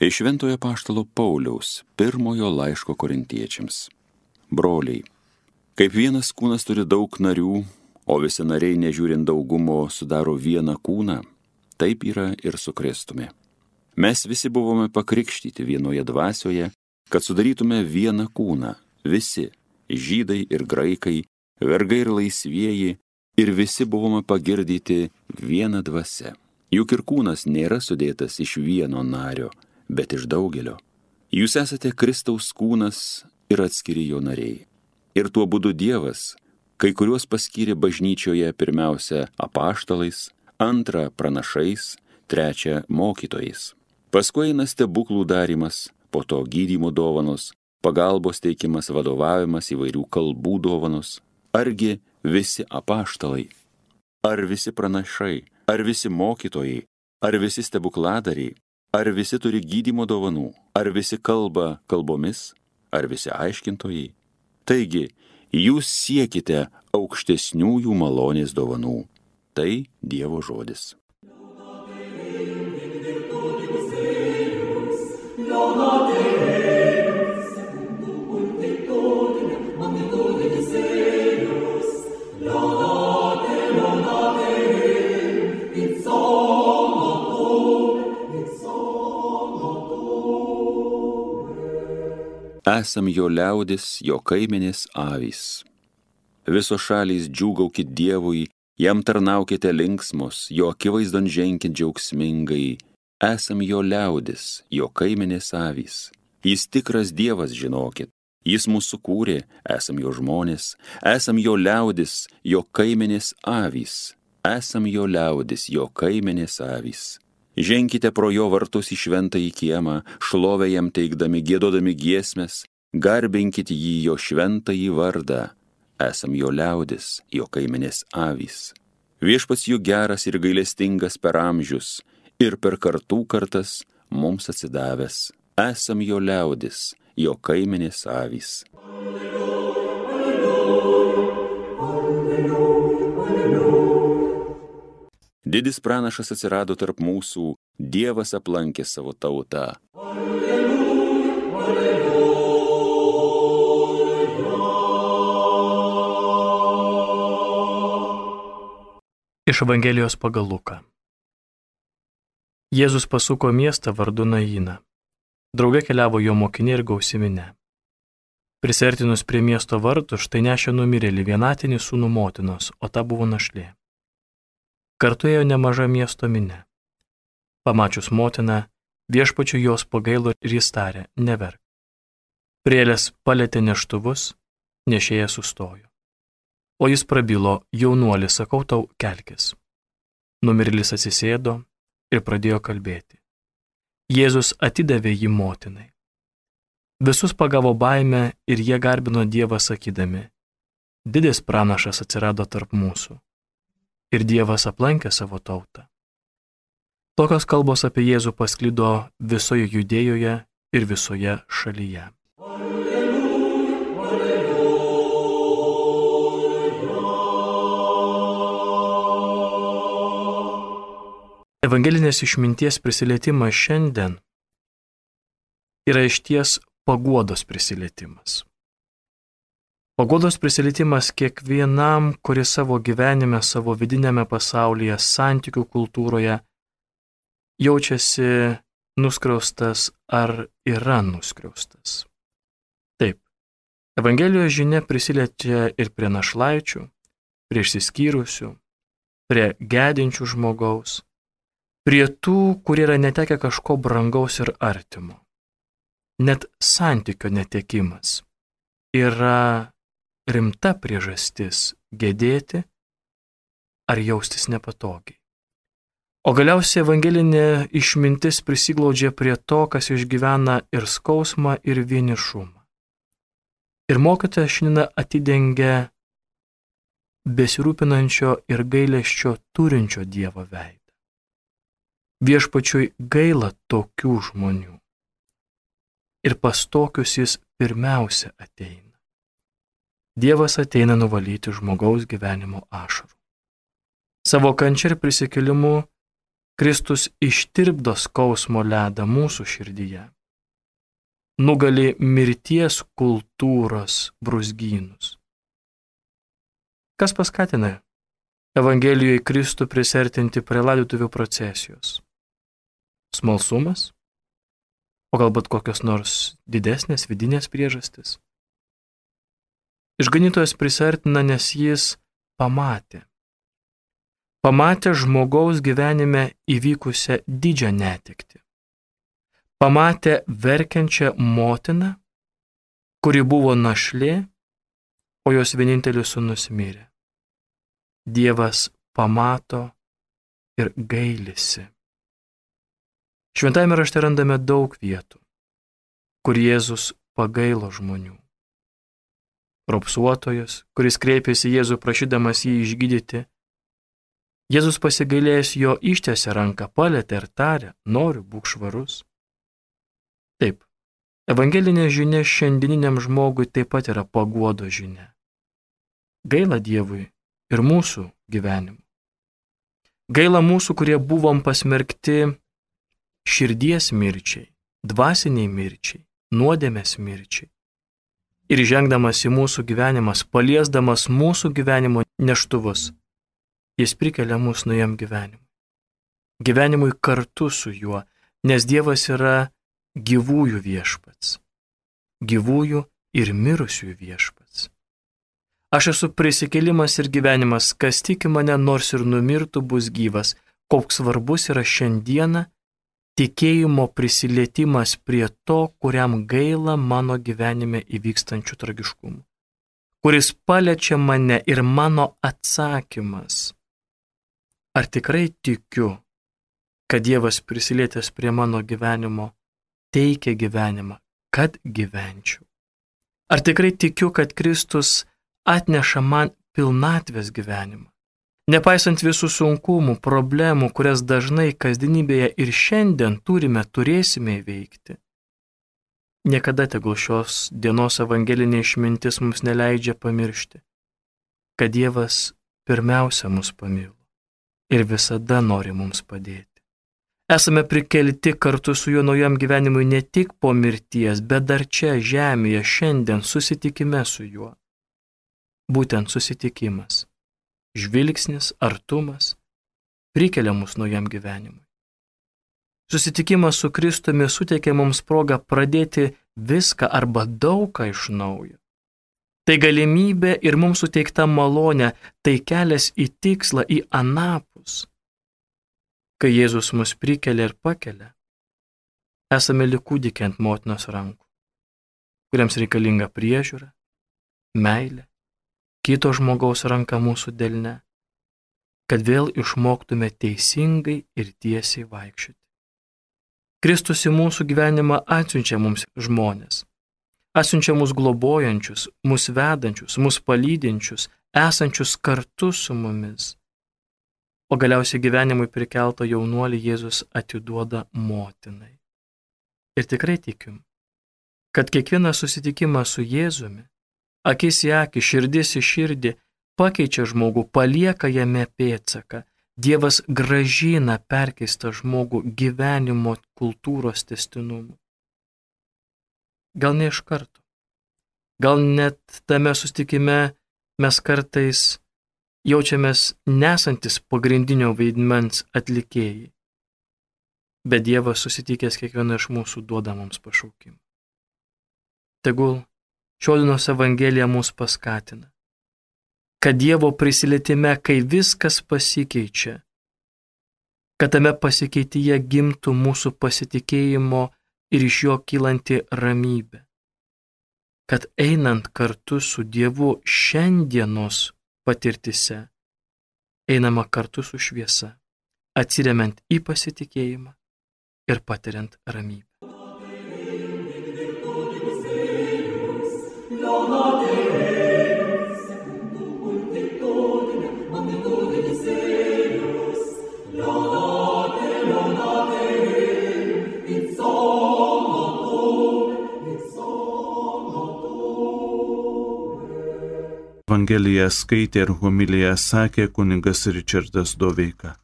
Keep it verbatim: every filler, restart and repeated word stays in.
Iš Šventojo apaštalo Pauliaus pirmojo laiško korintiečiams. Broliai, kaip vienas kūnas turi daug narių, o visi nariai nežiūrint daugumo sudaro vieną kūną, taip yra ir su Kristumi. Mes visi buvome pakrikštyti vienoje dvasioje, kad sudarytume vieną kūną, visi, žydai ir graikai, vergai ir laisvieji, ir visi buvome pagirdyti viena dvasia. Juk ir kūnas nėra sudėtas iš vieno nario, bet iš daugelio. Jūs esate Kristaus kūnas ir atskiri jo nariai. Ir tuo būdu Dievas, kai kuriuos paskyrė bažnyčioje pirmiausia apaštalais, antrą pranašais, trečią mokytojais. Paskui eina stebuklų darymas, po to gydymo dovanos, pagalbos teikimas, vadovavimas, įvairių kalbų dovanos. Argi visi apaštalai, ar visi pranašai, ar visi mokytojai, ar visi stebukladariai, ar visi turi gydymo dovanų, ar visi kalba kalbomis, ar visi aiškintojai. Taigi, jūs siekite aukštesniųjų malonės dovanų. Tai Dievo žodis. Esam jo liaudis, jo kaimenės avys. Visos šalys džiūgaukit Dievui, jam tarnaukite linksmos, jo akivaizdon ženkit džiaugsmingai. Esam jo liaudis, jo kaimenės avys. Jis tikras Dievas, žinokit. Jis mūsų kūrė, esam jo žmonės. Esam jo liaudis, jo kaimenės avys. Esam jo liaudis, jo kaimenės avys. Ženkite pro jo vartus į šventąjį kiemą, šlovę jam teikdami, giedodami giesmes, garbinkit jį jo šventąjį vardą. Esam jo liaudis, jo kaimenės avys. Viešpats jų geras ir gailestingas per amžius, ir per kartų kartas mums atsidavęs. Esam jo liaudis, jo kaimenės avys. Didis pranašas atsirado tarp mūsų, Dievas aplankė savo tautą. Alleluja, alleluja. Iš Evangelijos pagal Luką. Jėzus pasuko miestą vardu Najiną. Drauge keliavo jo mokiniai ir gausi minia. Prisiartinus prie miesto vartų, štai nešė numirėlį vienatinį sūnų motinos, o ta buvo našlė. Kartu ėjo nemaža miesto minia. Pamačius motiną, viešpačiu jos pagailo ir jis tarė, neverk. Priėlęs palietė neštuvus, nešėjas sustojo. O jis prabilo, jaunuoli, sakau tau, kelkis. Numirėlis atsisėdo ir pradėjo kalbėti. Jėzus atidavė jį motinai. Visus pagavo baimę ir jie garbino Dievą sakydami, didis pranašas atsirado tarp mūsų. Ir Dievas aplankė savo tautą. Tokios kalbos apie Jėzų pasklido visoje Judėjoje ir visoje šalyje. Alleluja, alleluja. Evangelinės išminties prisilietimas šiandien yra išties paguodos prisilietimas. Paguodos prisilietimas kiekvienam, kuris savo gyvenime, savo vidinėme pasaulyje, santykių kultūroje jaučiasi nuskriaustas ar yra nuskriaustas. Taip, Evangelijos žinia prisiliečia ir prie našlaičių, prie išsiskyrusių, prie gedinčių žmogaus, prie tų, kurie yra netekę kažko brangaus ir artimo. Net santykio netekimas yra rimta priežastis gedėti ar jaustis nepatogiai. O galiausiai evangelinė išmintis prisiglaudžia prie to, kas išgyvena ir skausmą, ir vienišumą. Ir mokytojas šiandien atidengia besirūpinančio ir gailesčio turinčio Dievo veidą. Viešpačiui gaila tokių žmonių. Ir pas tokius jis pirmiausia ateina. Dievas ateina nuvalyti žmogaus gyvenimo ašarų. Savo kančia ir prisikėlimu Kristus ištirpdo skausmo ledą mūsų širdyje. Nugali mirties kultūros brūzgynus. Kas paskatina Evangelijoje Kristų prisertinti prie laidotuvių procesijos? Smalsumas? O galbūt kokios nors didesnės vidinės priežastis? Išganytojas prisertina, nes jis pamatė. Pamatė žmogaus gyvenime įvykusią didžią netektį. Pamatė verkiančią motiną, kuri buvo našlė, o jos vienintelis sūnus mirė. Dievas pamato ir gailisi. Šventajame rašte randame daug vietų, kur Jėzus pagailo žmonių. Raupsuotojas, kuris kreipėsi Jėzų prašydamas jį išgydyti, Jėzus pasigailėjęs jo ištiesė ranką, palietė ir tarė, noriu, būk švarus. Taip, evangelinė žinia šiandieniniam žmogui taip pat yra paguodo žinia. Gaila Dievui ir mūsų gyvenimu. Gaila mūsų, kurie buvom pasmerkti širdies mirčiai, dvasiniai mirčiai, nuodėmės mirčiai. Ir žengdamas į mūsų gyvenimas, paliesdamas mūsų gyvenimo neštuvus, jis prikelia mus naujam gyvenimui. Gyvenimui kartu su juo, nes Dievas yra gyvųjų viešpats. Gyvųjų ir mirusiųjų viešpats. Aš esu prisikėlimas ir gyvenimas, kas tiki mane, nors ir numirtų, bus gyvas. Koks svarbus yra šiandieną tikėjimo prisilietimas prie to, kuriam gaila mano gyvenime įvykstančių tragiškumų. Kuris paliečia mane ir mano atsakymas. Ar tikrai tikiu, kad Dievas prisilietęs prie mano gyvenimo teikia gyvenimą, kad gyvenčiau? Ar tikrai tikiu, kad Kristus atneša man pilnatvės gyvenimą? Nepaisant visų sunkumų, problemų, kurias dažnai kasdienybėje ir šiandien turime, turėsime įveikti. Niekada tegul šios dienos evangelinė išmintis mums neleidžia pamiršti, kad Dievas pirmiausia mus pamilo ir visada nori mums padėti. Esame prikelti kartu su juo naujam gyvenimui ne tik po mirties, bet dar čia žemėje šiandien susitikime su juo. Būtent susitikimas, žvilgsnis, artumas prikelia mus naujam gyvenimui. Susitikimas su Kristumi suteikia mums progą pradėti viską arba daugą iš naujo. Tai galimybė ir mums suteikta malonė, tai kelias į tikslą, į anapus. Kai Jėzus mus prikelia ir pakelia, esame lyg kūdikiai ant motinos rankų, kuriems reikalinga priežiūra, meilė, kito žmogaus ranka mūsų delne, kad vėl išmoktume teisingai ir tiesiai vaikščioti. Kristus į mūsų gyvenimą atsiunčia mums žmonės. Atsiunčia mus globojančius, mus vedančius, mus palydinčius, esančius kartu su mumis. O galiausiai gyvenimui prikeltą jaunuolį Jėzus atiduoda motinai. Ir tikrai tikim, kad kiekvienas susitikimas su Jėzumi, akis į akį, širdis į širdį, pakeičia žmogų, palieka jame pėdsaką. Dievas grąžina perkeistą žmogų gyvenimo kultūros tęstinumu. Gal ne iš karto. Gal net tame susitikime mes kartais jaučiamės nesantis pagrindinio vaidmens atlikėjai. Bet Dievas susitikęs kiekvieną iš mūsų duoda mums pašaukimą. Tegul šiandienos Evangelija mus paskatina, kad Dievo prisilietime, kai viskas pasikeičia, kad tame pasikeityje gimtų mūsų pasitikėjimo ir iš jo kylanti ramybė, kad einant kartu su Dievu šiandienos patirtise, einama kartu su šviesa, atsiremiant į pasitikėjimą ir patiriant ramybę. Evangeliją skaitė ir homiliją sakė kunigas Ričardas Doveika.